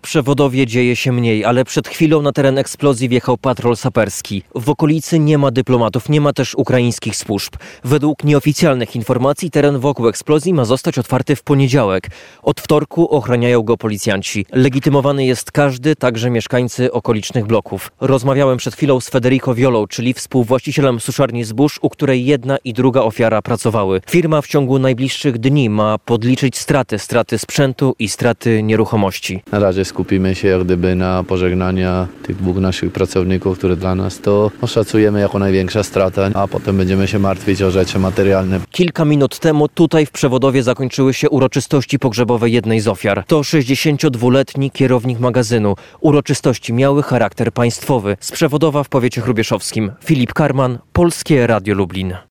Przewodowie dzieje się mniej, ale przed chwilą na teren eksplozji wjechał patrol saperski. W okolicy nie ma dyplomatów, nie ma też ukraińskich służb. Według nieoficjalnych informacji teren wokół eksplozji ma zostać otwarty w poniedziałek. Od wtorku ochraniają go policjanci. Legitymowany jest każdy, także mieszkańcy okolicznych bloków. Rozmawiałem przed chwilą z Federico Violą, czyli współwłaścicielem suszarni zbóż, u której jedna i druga ofiara pracowały. Firma w ciągu najbliższych dni ma podliczyć straty sprzętu i straty nieruchomości. Na razie skupimy się jak gdyby na pożegnania tych dwóch naszych pracowników, które dla nas to oszacujemy jako największa strata, a potem będziemy się martwić o rzeczy materialne. Kilka minut temu tutaj w Przewodowie zakończyły się uroczystości pogrzebowe jednej z ofiar. To 62-letni kierownik magazynu. Uroczystości miały charakter państwowy. Z Przewodowa w powiecie hrubieszowskim. Filip Karman, Polskie Radio Lublin.